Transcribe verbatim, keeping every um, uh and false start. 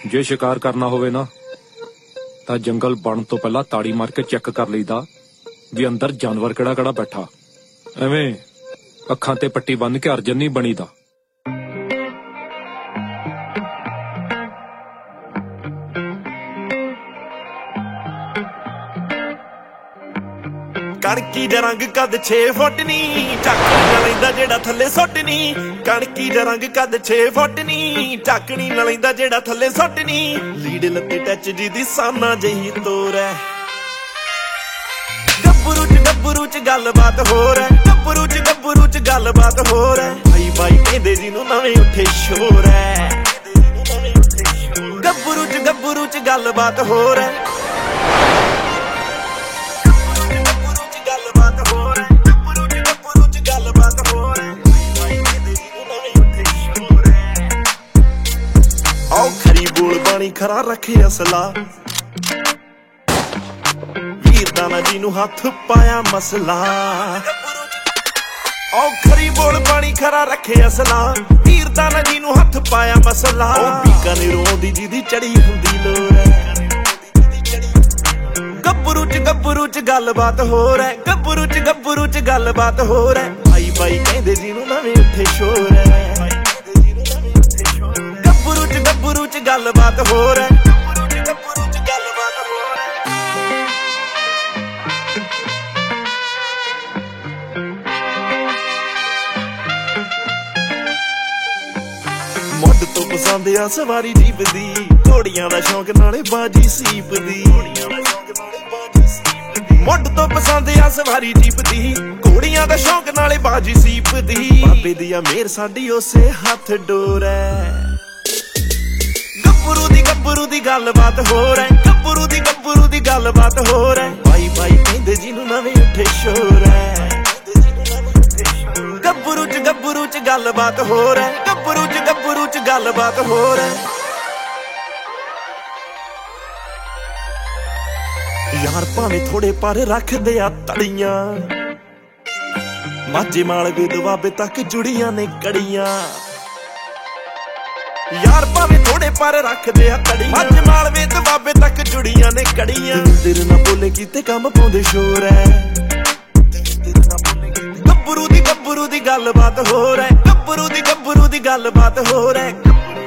जे शिकार करना होवे ना तां जंगल बन तो पहला ताड़ी मार के चेक कर लईदा भी अंदर जानवर किहड़ा किहड़ा बैठा। एवें अखां ते पट्टी बन के अर्जन नहीं बनीदा। कणकी दा रंग कद छे फुट नी टाकनी ना लैंदा जेड़ा थल्ले सुट नी। कणकी दा रंग कद छे फुट नी टाकनी ना लैंदा जेड़ा थल्ले सुट नी। लीड लत्ते टच जी दी साना जही तोर है। गब्बरू च गब्बरू च गलबात हो रहा है। गब्बरू च गब्बरू च गलबात हो रहा है। भाई भाई कहंदे जिन्नू नवें उठे शोर है। गब्बरू च गब्बरू च गलबात हो रहा है। आओ खरी बोल बाणी खरा रखे असला वीर दाना जी नू हाथ पाया मसला। आओ खरी बोल बाणी खरा रखे असला वीर दाना जी नू हाथ पाया मसला। ओ बीकानेरों दी जी दी चढ़ी हुंदी लोर है। गब्बरू च गब्बरू च गलबात हो रहा है। गब्बरू च गब्बरू च गलबात हो रहा है। भाई भाई कहंदे जिन्नू नवें उठे शोर है। गब्बरू च गब्बरू च गलबात हो रहा है। गब्बरू च गब्बरू च गलबात हो रहा है। मुੱਢ ਤੋਂ ਪਸੰਦ ਆ ਸਵਾਰੀ ਜੀਪ ਦੀ ਘੋੜੀਆਂ ਦਾ ਸ਼ੌਂਕ ਨਾਲੇ ਬਾਜੀ ਸੀਪ ਦੀ। ਮੁੱਢ ਤੋਂ ਪਸੰਦ ਆ ਸਵਾਰੀ ਜੀਪ ਦੀ ਘੋੜੀਆਂ ਦਾ ਸ਼ੌਂਕ ਨਾਲੇ ਬਾਜੀ ਸੀਪ ਦੀ। ਬਾਬੇ ਦੀ ਆ ਮੇਰ ਸਾਡੀ ਉਸੇ ਹੱਥ ਡੋਰ ਹੈ। गब्बरू दी गब्बरू दी गलबात हो रहा है। गब्बरू दी गब्बरू दी गलबात हो रहा है। भाई भाई कहंदे जिन्नू नवें उठे शोर है। गब्बरू च गब्बरू च गलबात हो रहा है। गब्बरू च गब्बरू च गलबात हो रहा है। यार भावें थोड़े पर रखदे आ तड़ियां माझे मालवे दुआबे तक जुड़ियां ने कड़ियां। यार भावें थोड़े पर रखदे आ तड़ियां माझे मालवे दुआबे तक जुड़ियां ने कड़ियां। तेरे ना बोले कीते कम पाउंदे शोर है। गब्बरू दी गब्बरू दी गलबात हो रहा है। गब्बरू दी गब्बरू दी गलबात हो रहा है।